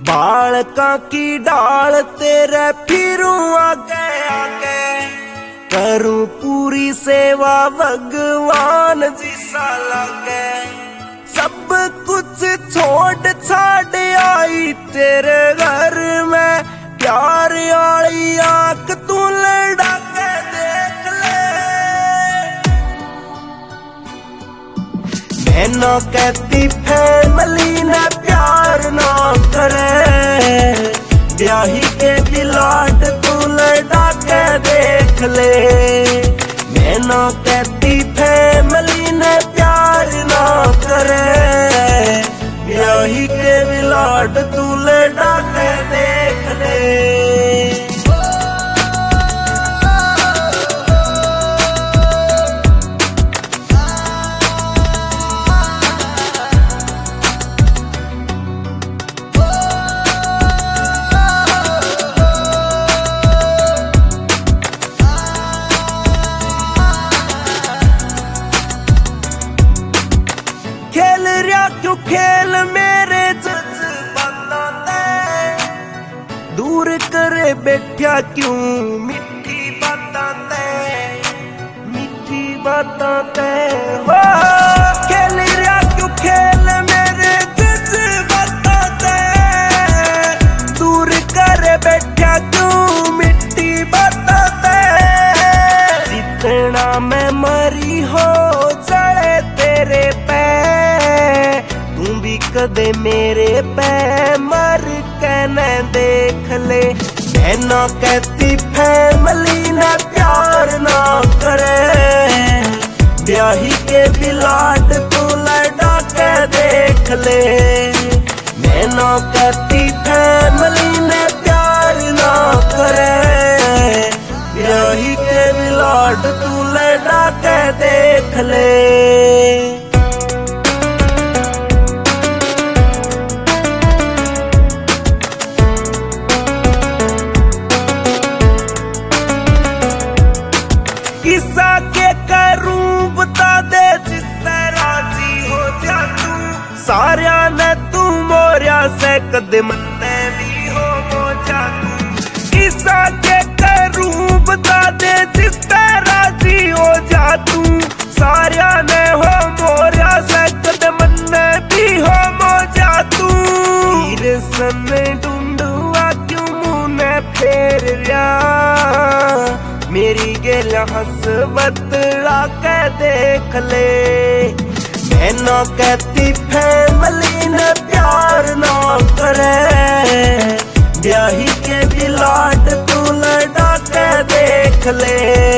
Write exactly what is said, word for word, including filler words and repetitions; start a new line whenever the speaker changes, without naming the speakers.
बालका की डाल तेरे फिरू आगे आगे, करूं पूरी सेवा भगवान जिसा लगे। सब कुछ छोड़ छाड़ आई तेरे घर में, प्यार आली आंख तू लड़ा के देख ले। मैं ना कहती फैमिली ने प्यार ना करे, ब्याही के बिलाट तू लड़ा के देख ले। मैं ना कहती फैमिली ने प्यार ना करे, ब्याही के बिलाट तू लड़ा के देख ले। खेल रहा क्यों खेल मेरे जज्बातां ते, दूर करे बैठा क्यों मिठी बातां ते, मिठी बातां ते। हो खेल रहा क्यों खेल मेरे जज्बातां ते, दूर करे बैठा क्यों मिठी बातां ते। जितना मैं मरी हो चढ़े तेरे पे, तू भी कदे मेरे पे मर के न देख ले। मैं ना कहती फैमिली ने प्यार ना करे, ब्याही के बिलाट तू लड़ा के देख ले। मैं ना कहती फैमिली ने प्यार ना करे, ब्याही के बिलाट तू लड़ा के देख ले। किस्सा के करूं बता दे जिस तरह जी हो जा तू, सारिया ने तू मोरिया से कदम ने भी हो मोजा तू। किस्सा के करूं बता दे जिस तरह जी हो जा तू, सारिया ने हो मोरिया से कदम ने भी हो मोजा तू। हीर सन ढूंढुआ क्यों मुंह ने फेर लिया, मेरी गेल हंस बतला के देख ले। मैं ना कहती फैमिली ने प्यार ना करे, ब्याही के बिलाट तू लड़ा के देख ले।